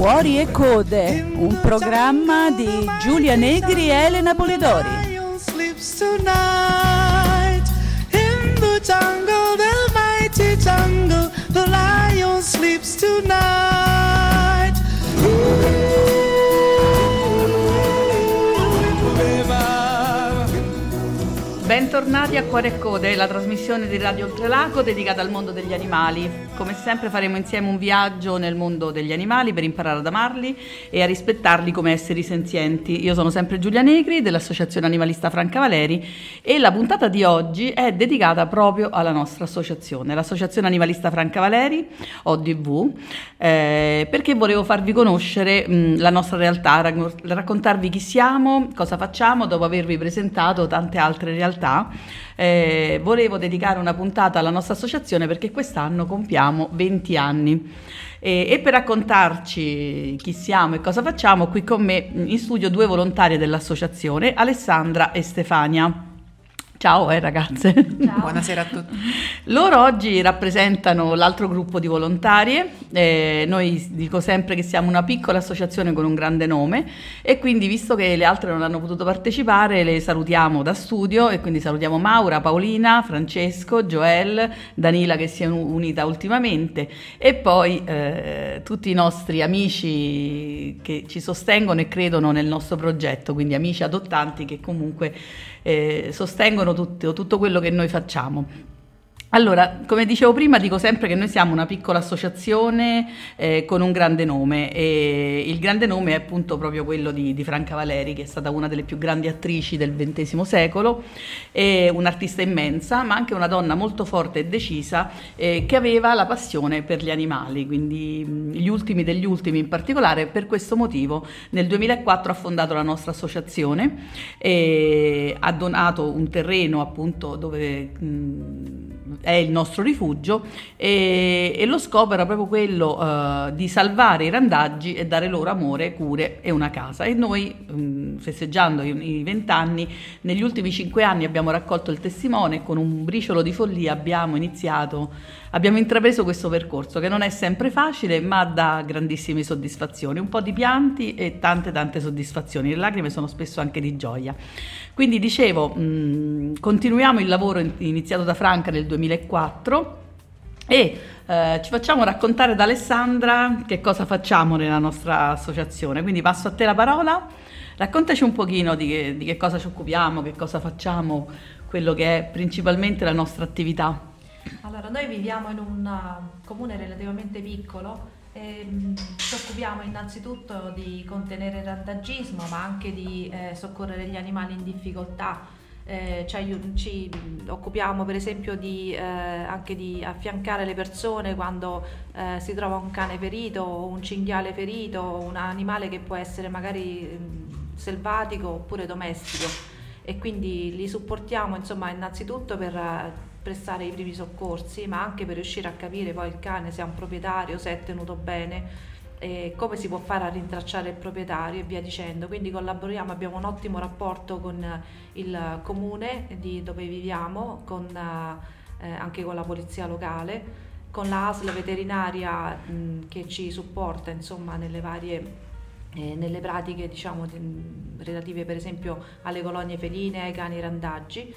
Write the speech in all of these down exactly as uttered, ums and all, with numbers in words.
Cuori e Code, un programma di Giulia Negri e Elena Polidori. Lion sleeps tonight in the jungle, the mighty jungle. The lion sleeps tonight. Bentornati a Cuore e Code, la trasmissione di Radio Oltrelago dedicata al mondo degli animali. Come sempre faremo insieme un viaggio nel mondo degli animali per imparare ad amarli e a rispettarli come esseri senzienti. Io sono sempre Giulia Negri dell'Associazione Animalista Franca Valeri e la puntata di oggi è dedicata proprio alla nostra associazione, l'Associazione Animalista Franca Valeri, O D V, eh, perché volevo farvi conoscere mh, la nostra realtà, raccontarvi chi siamo, cosa facciamo dopo avervi presentato tante altre realtà. Eh, volevo dedicare una puntata alla nostra associazione perché quest'anno compiamo venti anni e, e per raccontarci chi siamo e cosa facciamo, qui con me in studio due volontarie dell'associazione, Alessandra e Stefania. Ciao eh, ragazze. Ciao. Buonasera a tutti. Loro oggi rappresentano l'altro gruppo di volontarie, eh, noi dico sempre che siamo una piccola associazione con un grande nome e quindi visto che le altre non hanno potuto partecipare le salutiamo da studio e quindi salutiamo Maura, Paolina, Francesco, Joel, Danila che si è unita ultimamente e poi eh, tutti i nostri amici che ci sostengono e credono nel nostro progetto, quindi amici adottanti che comunque eh, sostengono tutto, tutto quello che noi facciamo. Allora, come dicevo prima, dico sempre che noi siamo una piccola associazione eh, con un grande nome e il grande nome è appunto proprio quello di, di Franca Valeri, che è stata una delle più grandi attrici del ventesimo secolo, e un'artista immensa, ma anche una donna molto forte e decisa eh, che aveva la passione per gli animali, quindi gli ultimi degli ultimi in particolare. Per questo motivo nel duemilaquattro ha fondato la nostra associazione e ha donato un terreno appunto dove mh, è il nostro rifugio e, e lo scopo era proprio quello uh, di salvare i randaggi e dare loro amore, cure e una casa. E noi um, festeggiando i vent'anni, negli ultimi cinque anni abbiamo raccolto il testimone e con un briciolo di follia abbiamo iniziato, abbiamo intrapreso questo percorso che non è sempre facile ma dà grandissime soddisfazioni, un po' di pianti e tante tante soddisfazioni, le lacrime sono spesso anche di gioia. Quindi dicevo, mh, continuiamo il lavoro iniziato da Franca nel duemilaquattro e eh, ci facciamo raccontare da Alessandra che cosa facciamo nella nostra associazione. Quindi passo a te la parola, raccontaci un pochino di che, di che cosa ci occupiamo, che cosa facciamo, quello che è principalmente la nostra attività. Allora, noi viviamo in un comune relativamente piccolo. E, mh, ci occupiamo innanzitutto di contenere il randagismo, ma anche di eh, soccorrere gli animali in difficoltà. Eh, cioè, ci occupiamo per esempio di, eh, anche di affiancare le persone quando eh, si trova un cane ferito, un cinghiale ferito, un animale che può essere magari mh, selvatico oppure domestico, e quindi li supportiamo insomma innanzitutto per prestare i primi soccorsi, ma anche per riuscire a capire poi il cane se ha un proprietario, se è tenuto bene, e come si può fare a rintracciare il proprietario e via dicendo. Quindi collaboriamo, abbiamo un ottimo rapporto con il comune di dove viviamo, con, eh, anche con la polizia locale, con la A S L veterinaria mh, che ci supporta insomma nelle varie eh, nelle pratiche diciamo di, relative per esempio alle colonie feline, ai cani randaggi.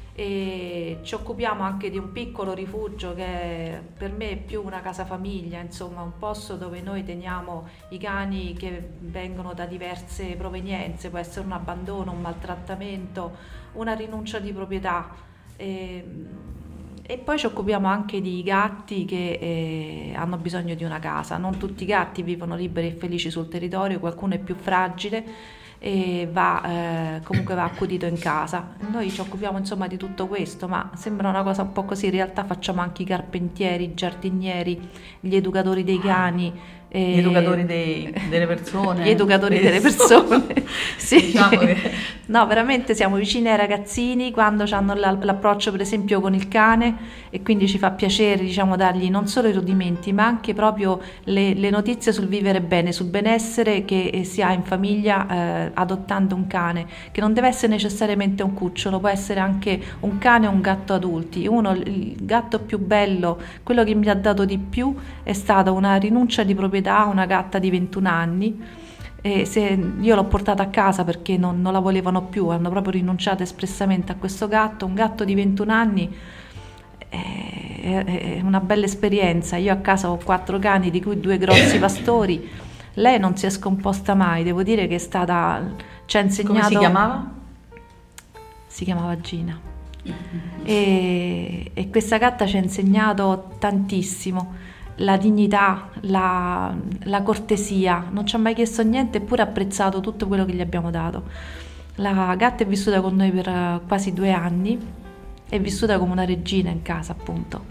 E ci occupiamo anche di un piccolo rifugio che per me è più una casa famiglia, insomma un posto dove noi teniamo i cani che vengono da diverse provenienze, può essere un abbandono, un maltrattamento, una rinuncia di proprietà. E, e poi ci occupiamo anche di gatti che eh, hanno bisogno di una casa. Non tutti i gatti vivono liberi e felici sul territorio, qualcuno è più fragile e va eh, comunque va accudito in casa. Noi ci occupiamo insomma di tutto questo, ma sembra una cosa un po' così, in realtà facciamo anche i carpentieri, i giardinieri, gli educatori dei cani, eh, gli educatori dei, delle persone gli educatori delle persone sì. Diciamo che... no, veramente siamo vicini ai ragazzini quando hanno l'approccio per esempio con il cane, e quindi ci fa piacere diciamo dargli non solo i rudimenti ma anche proprio le, le notizie sul vivere bene, sul benessere che si ha in famiglia eh, adottando un cane, che non deve essere necessariamente un cucciolo, può essere anche un cane o un gatto adulti. Uno, il gatto più bello, quello che mi ha dato di più è stata una rinuncia di proprietà proprietà, una gatta di ventuno anni. E se, io l'ho portata a casa perché non, non la volevano più, hanno proprio rinunciato espressamente a questo gatto, un gatto di ventuno anni. È, è una bella esperienza. Io a casa ho quattro cani, di cui due grossi pastori. Lei non si è scomposta mai, devo dire che è stata, ci ha insegnato. Come si chiamava? Si chiamava Gina. E, e questa gatta ci ha insegnato tantissimo, la dignità, la, la cortesia, non ci ha mai chiesto niente eppure ha apprezzato tutto quello che gli abbiamo dato. La gatta è vissuta con noi per quasi due anni, è vissuta come una regina in casa, appunto.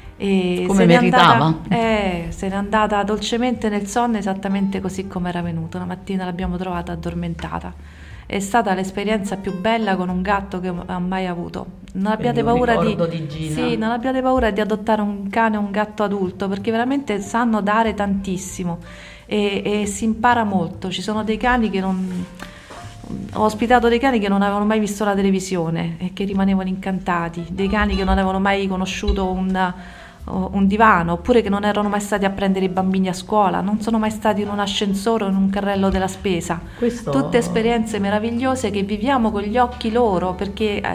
E come se meritava. Andata, eh, se n'è andata dolcemente nel sonno, esattamente così come era venuta. Una mattina l'abbiamo trovata addormentata. È stata l'esperienza più bella con un gatto che ho mai avuto. Non abbiate paura di, di Gina. Sì, non abbiate paura di adottare un cane o un gatto adulto, perché veramente sanno dare tantissimo e, e si impara molto. Ci sono dei cani che non... Ho ospitato dei cani che non avevano mai visto la televisione e che rimanevano incantati, dei cani che non avevano mai conosciuto un, un divano, oppure che non erano mai stati a prendere i bambini a scuola, non sono mai stati in un ascensore o in un carrello della spesa. Questo... Tutte esperienze meravigliose che viviamo con gli occhi loro, perché eh,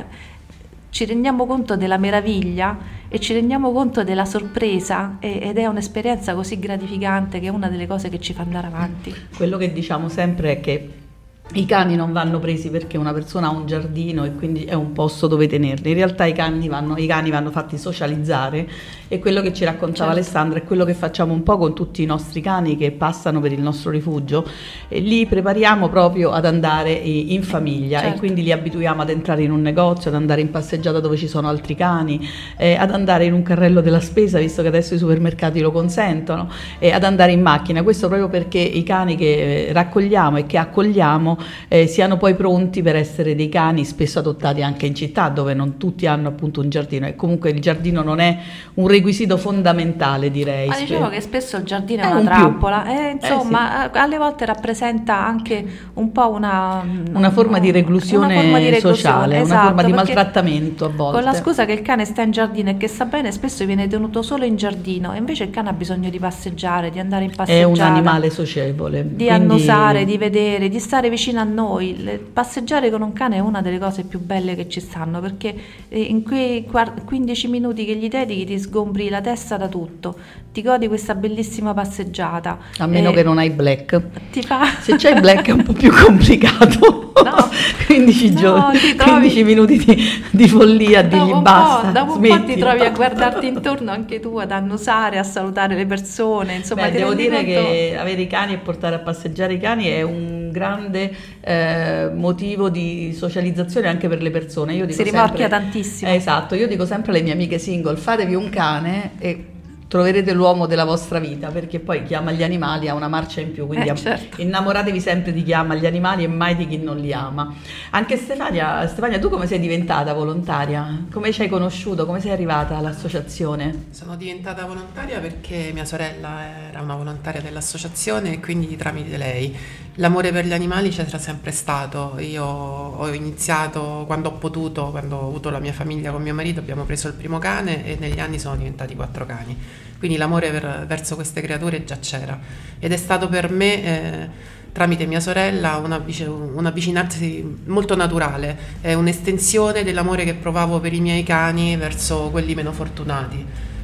ci rendiamo conto della meraviglia e ci rendiamo conto della sorpresa e, ed è un'esperienza così gratificante che è una delle cose che ci fa andare avanti. Quello che diciamo sempre è che i cani non vanno presi perché una persona ha un giardino e quindi è un posto dove tenerli. In realtà i cani vanno, i cani vanno fatti socializzare, e quello che ci raccontava certo. Alessandra è quello che facciamo un po' con tutti i nostri cani che passano per il nostro rifugio, e li prepariamo proprio ad andare in famiglia, certo. E quindi li abituiamo ad entrare in un negozio, ad andare in passeggiata dove ci sono altri cani, eh, ad andare in un carrello della spesa, visto che adesso i supermercati lo consentono, e ad andare in macchina. Questo proprio perché i cani che raccogliamo e che accogliamo Eh, siano poi pronti per essere dei cani spesso adottati anche in città, dove non tutti hanno appunto un giardino, e comunque il giardino non è un requisito fondamentale, direi. Ma diciamo che spesso il giardino è, è una un trappola, eh, insomma eh sì. alle volte rappresenta anche un po' una una forma di reclusione, una forma di reclusione sociale, esatto, una forma di maltrattamento a volte. Con la scusa che il cane sta in giardino e che sta bene, spesso viene tenuto solo in giardino, e invece il cane ha bisogno di passeggiare, di andare in passeggiata, è un animale socievole, di quindi... annusare, di vedere, di stare vicino a noi. Passeggiare con un cane è una delle cose più belle che ci stanno, perché in quei quindici minuti che gli dedichi ti sgombri la testa da tutto, ti godi questa bellissima passeggiata. A meno eh, che non hai Black. Ti fa... Se c'hai Black è un po' più complicato. No, quindici, no, giorni, ti trovi... quindici minuti di, di follia, dopo digli un basta. Po', dopo un smetti. po' ti trovi a guardarti intorno anche tu, ad annusare, a salutare le persone. Insomma, Beh, ti devo rendi dire conto... che avere i cani e portare a passeggiare i cani è un grande eh, motivo di socializzazione anche per le persone. Io dico si rimorchia sempre, tantissimo. Eh, esatto, io dico sempre alle mie amiche single: fatevi un cane e troverete l'uomo della vostra vita, perché poi chi ama gli animali ha una marcia in più, quindi eh, certo. innamoratevi sempre di chi ama gli animali e mai di chi non li ama. Anche Stefania, Stefania, tu come sei diventata volontaria? Come ci hai conosciuto? Come sei arrivata all'associazione? Sono diventata volontaria perché mia sorella era una volontaria dell'associazione e quindi tramite lei. L'amore per gli animali c'era sempre stato. Io ho iniziato quando ho potuto, quando ho avuto la mia famiglia con mio marito, abbiamo preso il primo cane e negli anni sono diventati quattro cani. Quindi l'amore per, verso queste creature già c'era, ed è stato per me eh, tramite mia sorella una, una vicinanza molto naturale, è un'estensione dell'amore che provavo per i miei cani verso quelli meno fortunati,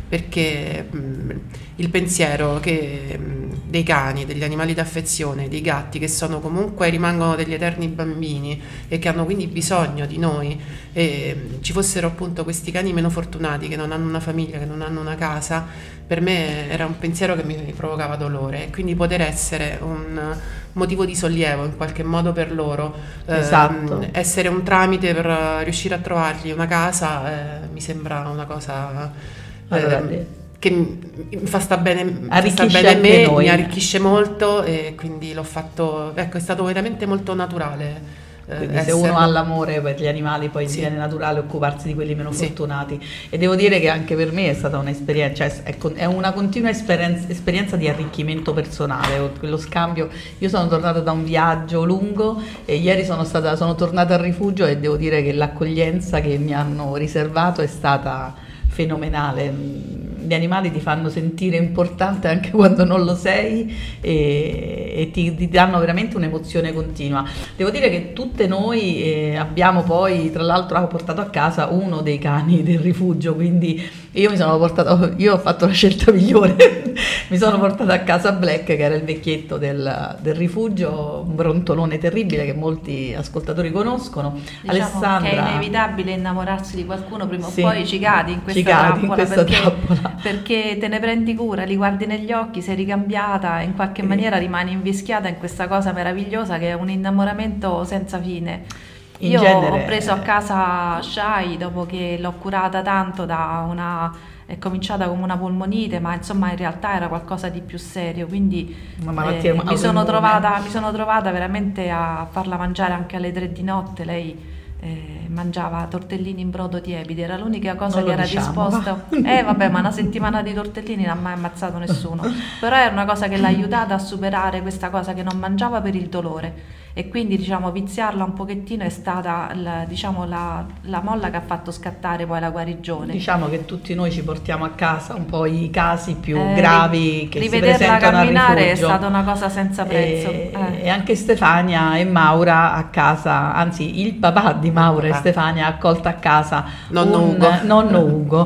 perché mh, il pensiero che mh, dei cani, degli animali d'affezione, dei gatti, che sono comunque, rimangono degli eterni bambini e che hanno quindi bisogno di noi, e mh, ci fossero appunto questi cani meno fortunati che non hanno una famiglia, che non hanno una casa, per me era un pensiero che mi provocava dolore, e quindi poter essere un motivo di sollievo in qualche modo per loro, esatto. ehm, essere un tramite per riuscire a trovargli una casa, eh, mi sembra una cosa allora, eh, che mi fa sta bene, arricchisce sta bene me, noi. mi arricchisce molto, e quindi l'ho fatto, ecco, è stato veramente molto naturale. Quindi se uno ha l'amore per gli animali, poi sì, diviene naturale occuparsi di quelli meno sì, fortunati. E devo dire che anche per me è stata un'esperienza, cioè è, è una continua esperienza, esperienza di arricchimento personale, quello scambio. Io sono tornata da un viaggio lungo e ieri sono stata sono tornata al rifugio, e devo dire che l'accoglienza che mi hanno riservato è stata fenomenale. Gli animali ti fanno sentire importante anche quando non lo sei e, e ti, ti danno veramente un'emozione continua. Devo dire che tutte noi eh, abbiamo poi, tra l'altro, ho portato a casa uno dei cani del rifugio, quindi io mi sono portato, io ho fatto la scelta migliore, mi sono portata a casa Black, che era il vecchietto del, del rifugio, un brontolone terribile che molti ascoltatori conoscono. Diciamo Alessandra, che è inevitabile innamorarsi di qualcuno, prima sì, o poi ci cadi in questa ci cadi in trappola, questa perché, trappola. perché te ne prendi cura, li guardi negli occhi, sei ricambiata, in qualche Sì. maniera rimani invischiata in questa cosa meravigliosa che è un innamoramento senza fine. In Io genere- ho preso a casa Shai dopo che l'ho curata tanto da una... è cominciata come una polmonite, ma insomma in realtà era qualcosa di più serio, quindi Una malattia eh, mi, sono autoimmune. trovata, mi sono trovata veramente a farla mangiare anche alle tre di notte. Lei eh, mangiava tortellini in brodo tiepidi, era l'unica cosa Non che lo era diciamo, disposta. Eh vabbè, ma una settimana di tortellini non ha mai ammazzato nessuno, però era una cosa che l'ha aiutata a superare questa cosa che non mangiava per il dolore. E quindi diciamo viziarla un pochettino è stata la, diciamo, la, la molla che ha fatto scattare poi la guarigione. Diciamo che tutti noi ci portiamo a casa un po' i casi più Eh, gravi che si rivederla presentano al camminare è rifugio. stata una cosa senza prezzo. E, Eh. e anche Stefania e Maura a casa, anzi il papà di Maura e papà. Stefania ha accolto a casa Nonno un Ugo. nonno Ugo. Nonno Ugo.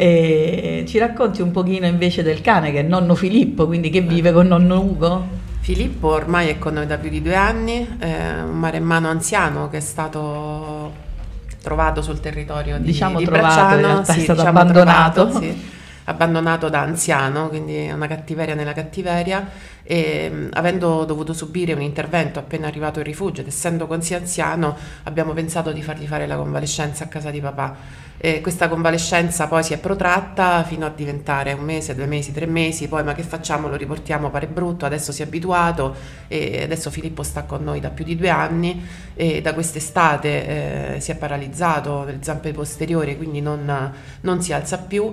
E ci racconti un pochino invece del cane che è nonno Filippo, quindi che vive con nonno Ugo? Filippo ormai è con noi da più di due anni, è un maremmano anziano che è stato trovato sul territorio di, Diciamo di trovato, Bracciano, in realtà è sì, stato diciamo abbandonato. trovato, sì, abbandonato da anziano, quindi una cattiveria nella cattiveria, e mh, avendo dovuto subire un intervento appena arrivato in rifugio ed essendo così anziano abbiamo pensato di fargli fare la convalescenza a casa di papà. E questa convalescenza poi si è protratta fino a diventare un mese, due mesi, tre mesi, poi ma che facciamo? Lo riportiamo, pare brutto, adesso si è abituato e adesso Filippo sta con noi da più di due anni e da quest'estate eh, si è paralizzato le zampe posteriori, quindi non, non si alza più,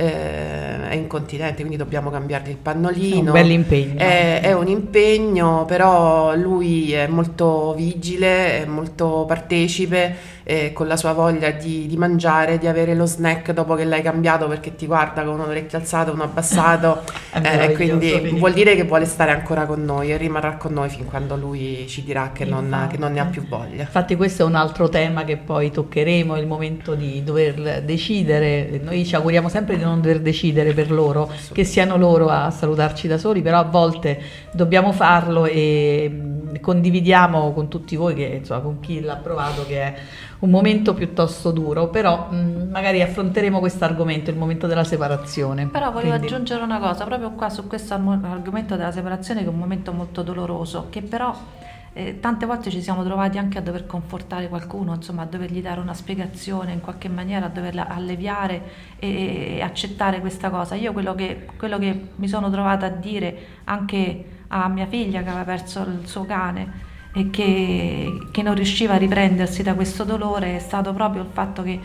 eh, è incontinente, quindi dobbiamo cambiargli il pannolino. È un bel impegno. È, è un impegno, però lui è molto vigile, è molto partecipe, eh, con la sua voglia di, di mangiare, di avere lo snack dopo che l'hai cambiato, perché ti guarda con un orecchio alzato, uno abbassato, È eh, meraviglioso, quindi Filippo. vuol dire che vuole stare ancora con noi e rimarrà con noi fin quando lui ci dirà che non, Infatti. che non ne ha più voglia. Infatti questo è un altro tema che poi toccheremo, il momento di dover decidere. Noi ci auguriamo sempre di non dover decidere per loro, che siano loro a salutarci da soli, però a volte dobbiamo farlo e mh, condividiamo con tutti voi, che insomma con chi l'ha provato, che è un momento piuttosto duro, però mh, magari affronteremo questo argomento, il momento della separazione. Però volevo Quindi- aggiungere una cosa, proprio qua su questo armo- argomento della separazione, che è un momento molto doloroso, che però eh, tante volte ci siamo trovati anche a dover confortare qualcuno, insomma a dovergli dare una spiegazione in qualche maniera, a doverla alleviare e, e accettare questa cosa. Io quello che, quello che mi sono trovata a dire anche a mia figlia che aveva perso il suo cane e che, che non riusciva a riprendersi da questo dolore è stato proprio il fatto che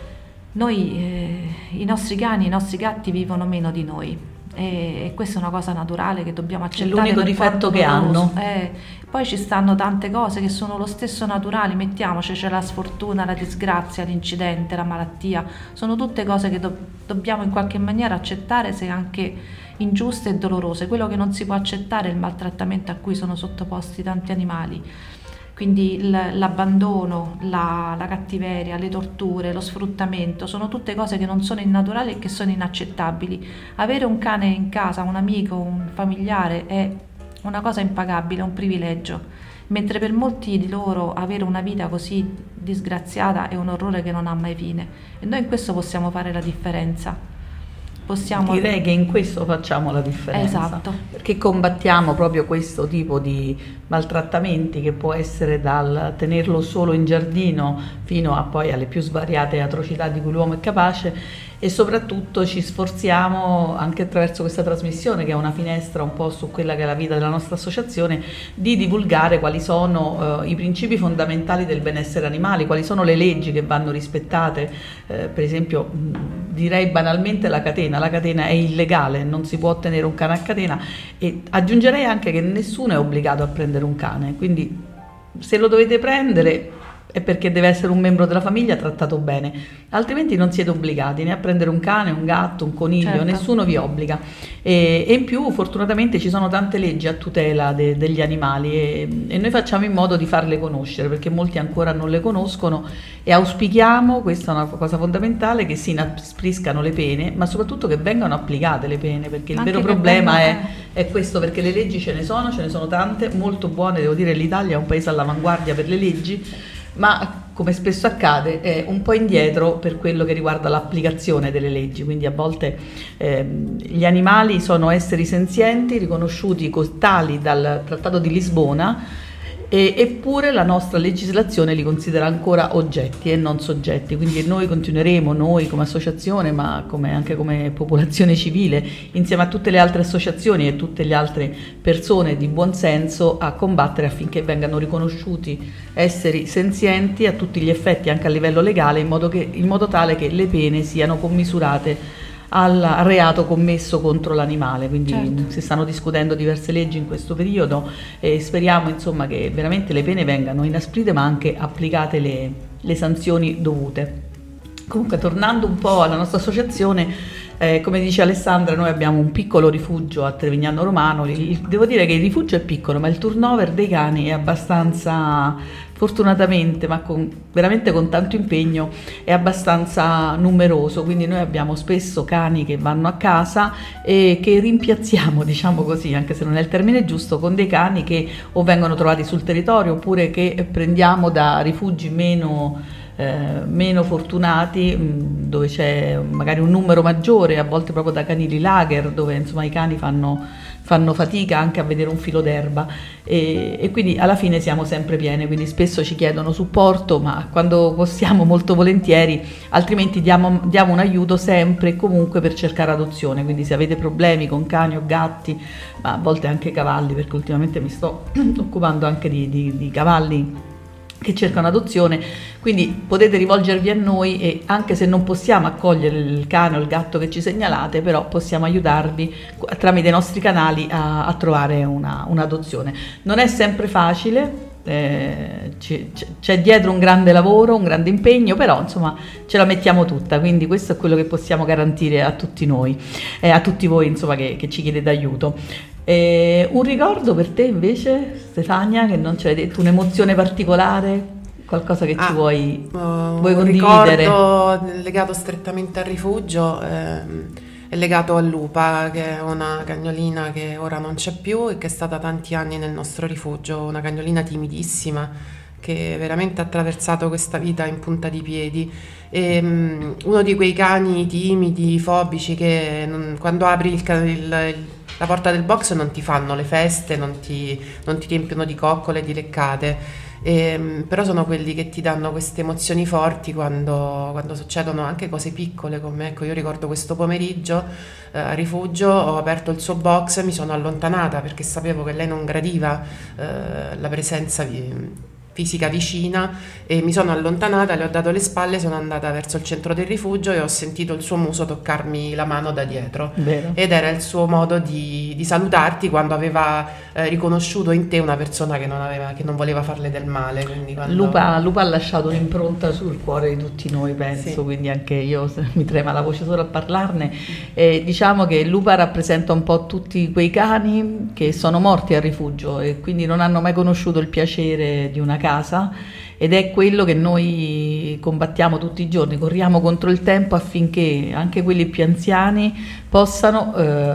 noi, eh, i nostri cani, i nostri gatti vivono meno di noi e, e questa è una cosa naturale che dobbiamo accettare. l'unico per difetto quanto che doloroso. hanno. Eh, poi ci stanno tante cose che sono lo stesso naturali, mettiamoci, c'è la sfortuna, la disgrazia, l'incidente, la malattia, sono tutte cose che do- dobbiamo in qualche maniera accettare, se anche ingiuste e dolorose. Quello che non si può accettare è il maltrattamento a cui sono sottoposti tanti animali. Quindi il- l'abbandono, la, la cattiveria, le torture, lo sfruttamento, sono tutte cose che non sono innaturali e che sono inaccettabili. Avere un cane in casa, un amico, un familiare è una cosa impagabile, è un privilegio, mentre per molti di loro avere una vita così disgraziata è un orrore che non ha mai fine. E noi in questo possiamo fare la differenza. Possiamo... Direi che in questo facciamo la differenza, Esatto. perché combattiamo proprio questo tipo di maltrattamenti, che può essere dal tenerlo solo in giardino fino a poi alle più svariate atrocità di cui l'uomo è capace, e soprattutto ci sforziamo anche attraverso questa trasmissione, che è una finestra un po' su quella che è la vita della nostra associazione, di divulgare quali sono eh, i principi fondamentali del benessere animale, quali sono le leggi che vanno rispettate. Eh, per esempio mh, direi banalmente la catena, la catena è illegale, non si può tenere un cane a catena, e aggiungerei anche che nessuno è obbligato a prendere un cane, quindi se lo dovete prendere è perché deve essere un membro della famiglia trattato bene, altrimenti non siete obbligati né a prendere un cane, un gatto, un coniglio, certo. nessuno vi obbliga. E, e in più fortunatamente ci sono tante leggi a tutela de, degli animali e, e noi facciamo in modo di farle conoscere, perché molti ancora non le conoscono, e auspichiamo, questa è una cosa fondamentale, che si inaspriscano le pene, ma soprattutto che vengano applicate le pene, perché il Anche vero che problema vengano, è, è questo, perché le leggi ce ne sono, ce ne sono tante, molto buone, devo dire l'Italia è un paese all'avanguardia per le leggi, ma come spesso accade è un po' indietro per quello che riguarda l'applicazione delle leggi, quindi a volte ehm, gli animali sono esseri senzienti riconosciuti tali dal Trattato di Lisbona, e, eppure la nostra legislazione li considera ancora oggetti e non soggetti, quindi noi continueremo, noi come associazione, ma come, anche come popolazione civile, insieme a tutte le altre associazioni e tutte le altre persone di buon senso, a combattere affinché vengano riconosciuti esseri senzienti a tutti gli effetti, anche a livello legale, in modo, che, in modo tale che le pene siano commisurate al reato commesso contro l'animale. Quindi certo. Si stanno discutendo diverse leggi in questo periodo e speriamo insomma che veramente le pene vengano inasprite, ma anche applicate le, le sanzioni dovute. Comunque, tornando un po' alla nostra associazione, eh, come dice Alessandra, noi abbiamo un piccolo rifugio a Trevignano Romano. Il, devo dire che il rifugio è piccolo, ma il turnover dei cani è abbastanza, fortunatamente, ma con, veramente con tanto impegno, è abbastanza numeroso, quindi noi abbiamo spesso cani che vanno a casa e che rimpiazziamo, diciamo così, anche se non è il termine giusto, con dei cani che o vengono trovati sul territorio oppure che prendiamo da rifugi meno Eh, meno fortunati, mh, dove c'è magari un numero maggiore, a volte proprio da canili lager, dove insomma i cani fanno, fanno fatica anche a vedere un filo d'erba, e, e quindi alla fine siamo sempre piene, quindi spesso ci chiedono supporto, ma quando possiamo molto volentieri, altrimenti diamo, diamo un aiuto sempre e comunque per cercare adozione. Quindi se avete problemi con cani o gatti, ma a volte anche cavalli, perché ultimamente mi sto occupando anche di, di, di cavalli che cercano adozione, quindi potete rivolgervi a noi, e anche se non possiamo accogliere il cane o il gatto che ci segnalate, però possiamo aiutarvi tramite i nostri canali a, a trovare una, un'adozione. Non è sempre facile, eh, c'è, c'è dietro un grande lavoro, un grande impegno, però insomma ce la mettiamo tutta, quindi questo è quello che possiamo garantire a tutti noi, eh, a tutti voi insomma che, che ci chiedete aiuto. Eh, un ricordo per te invece, Stefania, che non ce l'hai detto, un'emozione particolare, qualcosa che ah, ci vuoi, uh, vuoi condividere? Un ricordo legato strettamente al rifugio ehm, è legato a Lupa, che è una cagnolina che ora non c'è più e che è stata tanti anni nel nostro rifugio, una cagnolina timidissima che veramente ha attraversato questa vita in punta di piedi. E, um, uno di quei cani timidi, fobici, che non, quando apri il, il, il la porta del box non ti fanno le feste, non ti, non ti riempiono di coccole, di leccate, e, però sono quelli che ti danno queste emozioni forti quando, quando succedono anche cose piccole come, ecco, io ricordo questo pomeriggio eh, a rifugio, ho aperto il suo box e mi sono allontanata perché sapevo che lei non gradiva eh, la presenza di fisica vicina, e mi sono allontanata, le ho dato le spalle, sono andata verso il centro del rifugio e ho sentito il suo muso toccarmi la mano da dietro. Vero. Ed era il suo modo di, di salutarti quando aveva eh, riconosciuto in te una persona che non, aveva, che non voleva farle del male. Quindi quando... Lupa, Lupa ha lasciato un'impronta sul cuore di tutti noi, penso, sì. Quindi anche io mi trema la voce solo a parlarne. E diciamo che Lupa rappresenta un po' tutti quei cani che sono morti al rifugio e quindi non hanno mai conosciuto il piacere di una casa, ed è quello che noi combattiamo tutti i giorni, corriamo contro il tempo affinché anche quelli più anziani possano eh,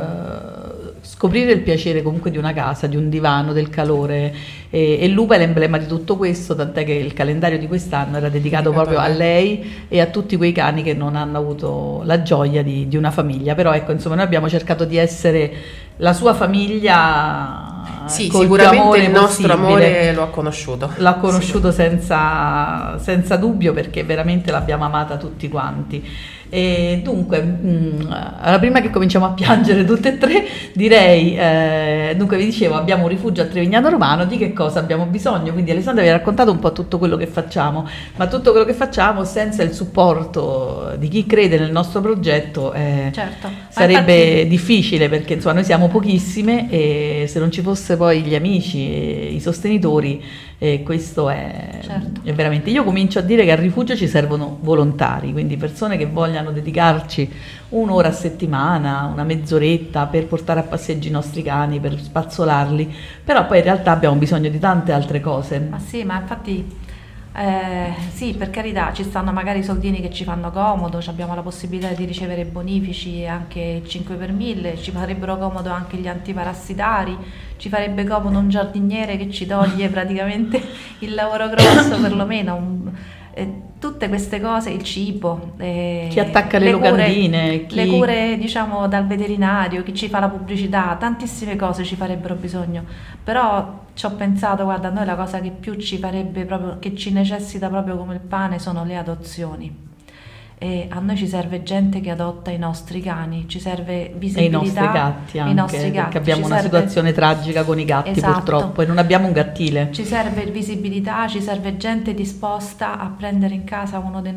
scoprire il piacere comunque di una casa, di un divano, del calore, e, e Lupa è l'emblema di tutto questo, tant'è che il calendario di quest'anno era dedicato proprio a lei e a tutti quei cani che non hanno avuto la gioia di, di una famiglia. Però ecco, insomma, noi abbiamo cercato di essere la sua famiglia. Sì, sicuramente il nostro amore lo ha conosciuto. L'ha conosciuto senza, senza dubbio, perché veramente l'abbiamo amata tutti quanti. E dunque, mh, allora, prima che cominciamo a piangere tutte e tre, direi, eh, dunque vi dicevo, abbiamo un rifugio a Trevignano Romano, di che cosa abbiamo bisogno? Quindi Alessandra vi ha raccontato un po' tutto quello che facciamo, ma tutto quello che facciamo senza il supporto di chi crede nel nostro progetto eh, Certo. sarebbe infatti... difficile, perché insomma noi siamo pochissime e se non ci fosse poi gli amici e i sostenitori, e questo è, Certo. è veramente, io comincio a dire che al rifugio ci servono volontari, quindi persone che vogliano dedicarci un'ora a settimana, una mezz'oretta per portare a passeggio i nostri cani, per spazzolarli, però poi in realtà abbiamo bisogno di tante altre cose. Ma sì, ma infatti eh, sì, per carità, ci stanno magari i soldini che ci fanno comodo, abbiamo la possibilità di ricevere bonifici anche cinque per mille, ci farebbero comodo anche gli antiparassitari, ci farebbe comodo un giardiniere che ci toglie praticamente il lavoro grosso, perlomeno un, eh, tutte queste cose, il cibo, eh, chi attacca le, le locandine, cure, chi... le cure diciamo dal veterinario, chi ci fa la pubblicità, tantissime cose ci farebbero bisogno, però ci ho pensato, guarda, a noi la cosa che più ci farebbe proprio, che ci necessita proprio come il pane, sono le adozioni. E a noi ci serve gente che adotta i nostri cani, ci serve visibilità, e i nostri gatti anche, i nostri gatti, perché abbiamo ci una serve... situazione tragica con i gatti, esatto. purtroppo, e non abbiamo un gattile. Ci serve visibilità, ci serve gente disposta a prendere in casa uno dei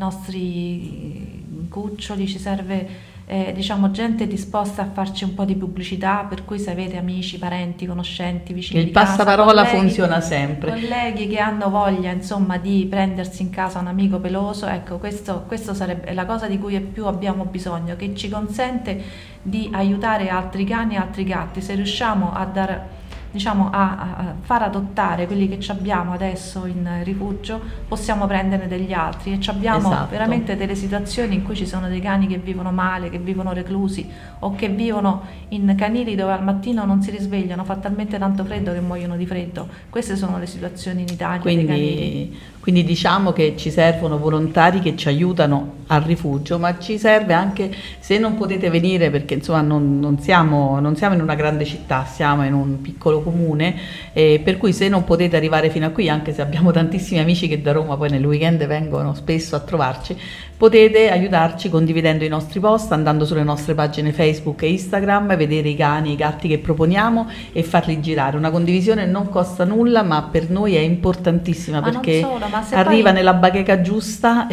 nostri cuccioli, ci serve eh, diciamo gente disposta a farci un po' di pubblicità, per cui se avete amici, parenti, conoscenti, vicini il di casa, passaparola colleghi, funziona sempre, colleghi che hanno voglia insomma di prendersi in casa un amico peloso, ecco, questo, questo sarebbe la cosa di cui più abbiamo bisogno, che ci consente di aiutare altri cani e altri gatti. Se riusciamo a dare, diciamo, a, a far adottare quelli che ci abbiamo adesso in rifugio, possiamo prenderne degli altri, e ci abbiamo esatto. veramente delle situazioni in cui ci sono dei cani che vivono male, che vivono reclusi o che vivono in canili dove al mattino non si risvegliano, fa talmente tanto freddo che muoiono di freddo. Queste sono le situazioni in Italia. Quindi, quindi diciamo che ci servono volontari che ci aiutano al rifugio, ma ci serve anche, se non potete venire, perché insomma non, non, siamo, non siamo in una grande città, siamo in un piccolo comune, eh, per cui se non potete arrivare fino a qui, anche se abbiamo tantissimi amici che da Roma poi nel weekend vengono spesso a trovarci, potete aiutarci condividendo i nostri post, andando sulle nostre pagine Facebook e Instagram, vedere i cani, i gatti che proponiamo e farli girare. Una condivisione non costa nulla, ma per noi è importantissima, ma perché non solo, ma se arriva poi... nella bacheca giusta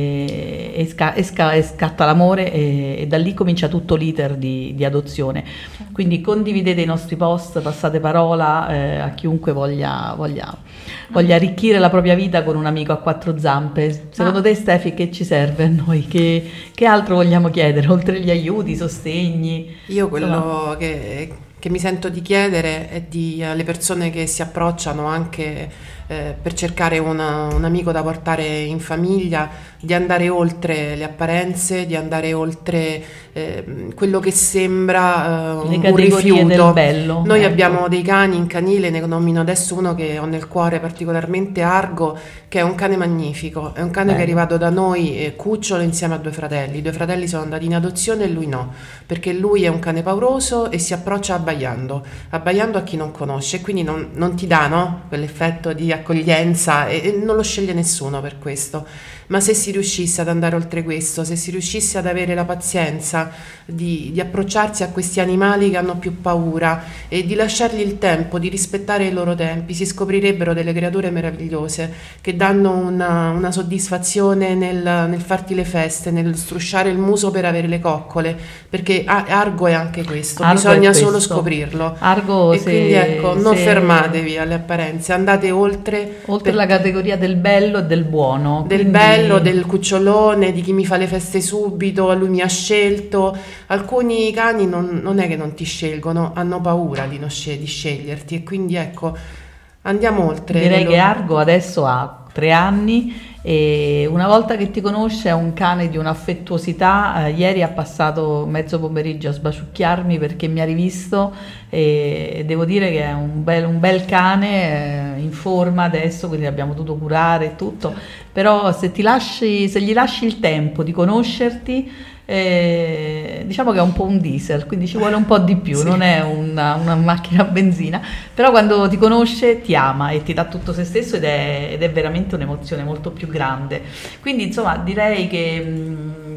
e, e, sca, e, sca, e scatta l'amore, e, e da lì comincia tutto l'iter di, di adozione. Quindi condividete i nostri post, passate parola eh, a chiunque voglia, voglia, voglia arricchire la propria vita con un amico a quattro zampe. Secondo ah. te, Stefi, che ci serve a noi? Che, che altro vogliamo chiedere, oltre gli aiuti, i sostegni? Io quello che, che mi sento di chiedere è di alle persone che si approcciano anche eh, per cercare una, un amico da portare in famiglia, di andare oltre le apparenze, di andare oltre eh, quello che sembra eh, un rifiuto. Del bello, Noi ecco. abbiamo dei cani in canile, ne nomino adesso uno che ho nel cuore particolarmente, Argo, che è un cane magnifico, è un cane bello. Che è arrivato da noi eh, cucciolo insieme a due fratelli. I due fratelli sono andati in adozione e lui no, perché lui è un cane pauroso e si approccia abbaiando, abbaiando a chi non conosce, e quindi non, non ti dà, no? Quell'effetto di accoglienza, e, e non lo sceglie nessuno per questo. Ma se si riuscisse ad andare oltre questo, se si riuscisse ad avere la pazienza di, di approcciarsi a questi animali che hanno più paura e di lasciargli il tempo, di rispettare i loro tempi, si scoprirebbero delle creature meravigliose che danno una, una soddisfazione nel, nel farti le feste, nel strusciare il muso per avere le coccole, perché Argo è anche questo, Argo bisogna questo. solo scoprirlo. Argo, e se, quindi ecco, non se... fermatevi alle apparenze, andate oltre. Oltre per... la categoria del bello e del buono. Del quindi... bello, del cucciolone, di chi mi fa le feste subito, lui mi ha scelto. Alcuni cani non, non è che non ti scelgono, hanno paura di, non scel- di sceglierti, e quindi ecco, andiamo oltre. Direi loro... che Argo adesso ha tre anni e una volta che ti conosce è un cane di un'affettuosità. Eh, ieri ha passato mezzo pomeriggio a sbaciucchiarmi perché mi ha rivisto, e devo dire che è un bel, un bel cane, eh, in forma adesso, quindi l'abbiamo dovuto curare e tutto, però se ti lasci, se gli lasci il tempo di conoscerti, Eh, diciamo che è un po' un diesel, quindi ci vuole un po' di più, sì. Non è una, una macchina a benzina, però quando ti conosce ti ama e ti dà tutto se stesso, ed è, ed è veramente un'emozione molto più grande. Quindi insomma direi che mh,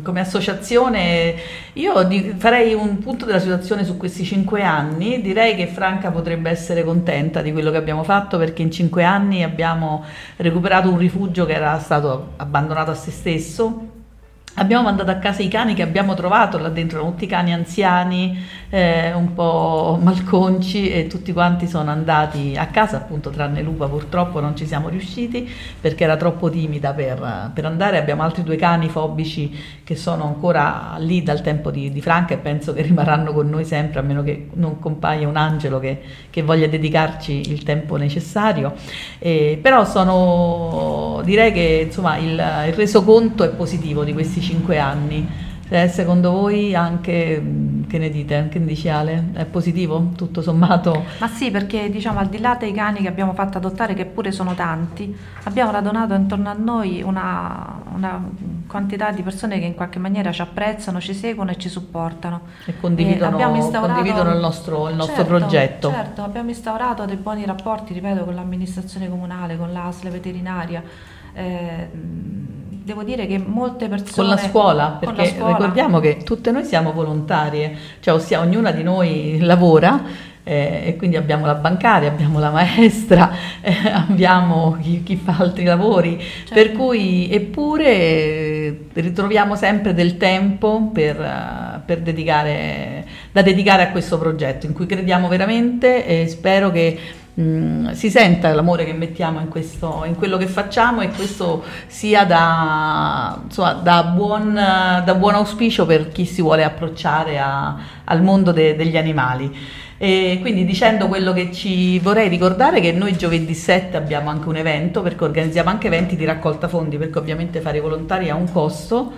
come associazione io di, farei un punto della situazione su questi cinque anni. Direi che Franca potrebbe essere contenta di quello che abbiamo fatto, perché in cinque anni abbiamo recuperato un rifugio che era stato abbandonato a se stesso. Abbiamo mandato a casa i cani che abbiamo trovato là dentro, erano tutti cani anziani, eh, un po' malconci, e tutti quanti sono andati a casa, appunto tranne Lupa. Purtroppo non ci siamo riusciti perché era troppo timida per, per andare. Abbiamo altri due cani fobici che sono ancora lì dal tempo di, di Franca, e penso che rimarranno con noi sempre, a meno che non compaia un angelo che, che voglia dedicarci il tempo necessario. Eh, però sono, direi che insomma il, il resoconto è positivo di questi cinque anni. Eh, secondo voi anche, che ne dite? Che ne dici Ale? È positivo tutto sommato? Ma sì, perché diciamo al di là dei cani che abbiamo fatto adottare, che pure sono tanti, abbiamo radunato intorno a noi una, una quantità di persone che in qualche maniera ci apprezzano, ci seguono e ci supportano. E condividono, e instaurato, condividono il nostro, il nostro certo, progetto. Certo, abbiamo instaurato dei buoni rapporti, ripeto, con l'amministrazione comunale, con l'A S L veterinaria. Eh, devo dire che molte persone con la scuola, perché la scuola. Ricordiamo che tutte noi siamo volontarie, cioè ossia ognuna di noi lavora, eh, e quindi abbiamo la bancaria, abbiamo la maestra, eh, abbiamo chi, chi fa altri lavori, certo. Per cui eppure eh, ritroviamo sempre del tempo per, uh, per dedicare, da dedicare a questo progetto in cui crediamo veramente, e spero che Mm, si senta l'amore che mettiamo in, questo, in quello che facciamo, e questo sia da, insomma, da, buon, da buon auspicio per chi si vuole approcciare a, al mondo de, degli animali. E quindi, dicendo quello che ci vorrei ricordare, che noi giovedì sette abbiamo anche un evento, perché organizziamo anche eventi di raccolta fondi, perché ovviamente fare i volontari ha un costo.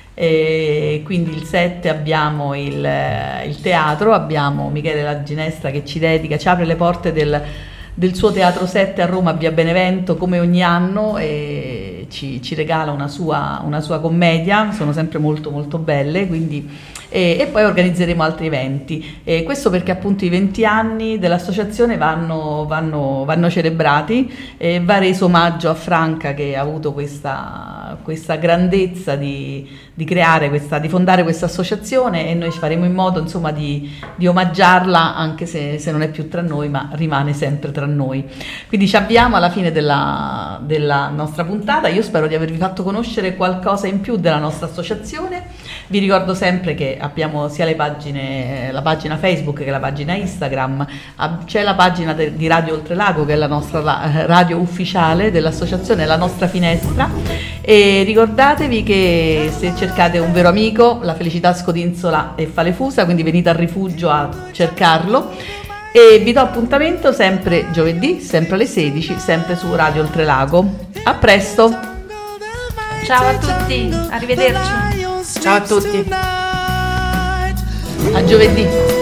E quindi il sette abbiamo il, il teatro, abbiamo Michele La Ginestra che ci dedica, ci apre le porte del, del suo Teatro sette a Roma, via Benevento, come ogni anno, e ci, ci regala una sua, una sua commedia, sono sempre molto molto belle, quindi, e, e poi organizzeremo altri eventi, e questo perché appunto i venti anni dell'associazione vanno, vanno, vanno celebrati, e va reso omaggio a Franca, che ha avuto questa, questa grandezza di, di creare questa, di fondare questa associazione, e noi ci faremo in modo insomma di, di omaggiarla, anche se, se non è più tra noi, ma rimane sempre tra noi. Quindi ci avviamo alla fine della, della nostra puntata. Io spero di avervi fatto conoscere qualcosa in più della nostra associazione. Vi ricordo sempre che abbiamo sia le pagine, la pagina Facebook che la pagina Instagram, c'è la pagina de, di Radio Oltrelago, che è la nostra la, radio ufficiale dell'associazione, la nostra finestra, e ricordatevi che se cercate un vero amico, la felicità scodinzola e fa le fusa, quindi venite al rifugio a cercarlo, e vi do appuntamento sempre giovedì, sempre alle sedici, sempre su Radio Oltrelago. A presto! Ciao a tutti, arrivederci! Ciao a tutti! A giovedì!